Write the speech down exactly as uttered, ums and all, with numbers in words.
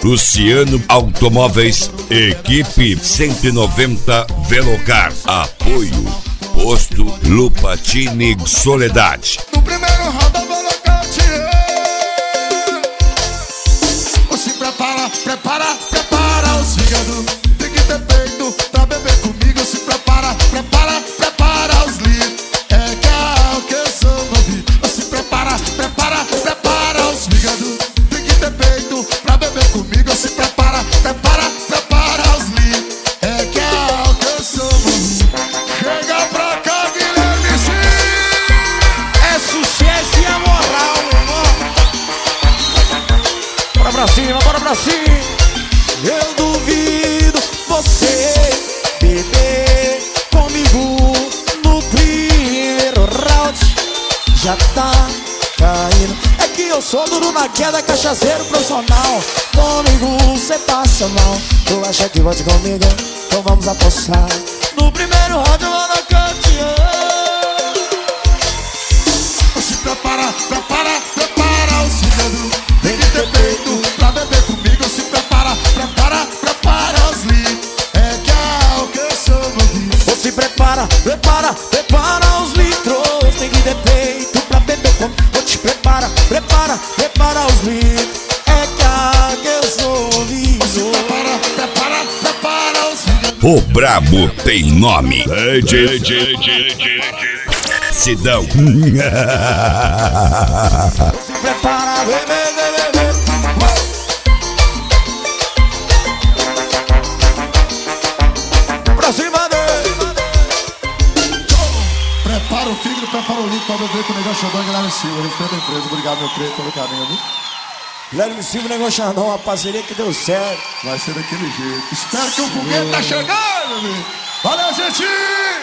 Luciano Automóveis, equipe cento e noventa Velocar. Apoio Posto Lupatini Soledade. No primeiro round eu vou nocautear. Se prepara, prepara, prepara os fígados. Tem que ter peito pra beber comigo. Se prepara, prepara, prepara os litros. É cal que eu sou novinho. Se prepara, prepara, prepara os fígados. Tem que ter peito pra beber comigo. Se prepara, prepara, prepara os litros. É cal que eu sou novinho. Chega pra cá, Guilherme, sim. É sucesso e a moral, meu irmão. Bora pra cima, bora pra cima. Eu duvido você beber comigo no primeiro round. Já tá caindo. É que eu sou duro na queda, cachaceiro profissional. Comigo cê passa mal. Tu acha que vai comigo? Então vamos apostar. No primeiro round eu vou nocautear. Se prepara, prepara, prepara os fígados. Tem que ter peito pra beber comigo. Se prepara, prepara, prepara os litros. É cal que eu sou novinho. Você prepara, prepara, prepara os litros. Tem que ter peito pra beber comigo. Você prepara, prepara, prepara os litros. É que eu sou liso. Prepara, prepara, prepara os fígados. O brabo tem nome. D J, D J, Sidão. Se prepara, vem, vem, vem, vem, vem. Pra cima dele. Prepara o fígado, prepara o litro pra beber com o Negão Xandão e Guilherme Silva. Respeita a empresa. Obrigado, meu preto, pelo carinho, viu? Guilherme Silva, Negão Xandão, uma parceria que deu certo. Vai ser daquele jeito. Espero que o foguete tá chegando, meu amigo. Valeu, gente!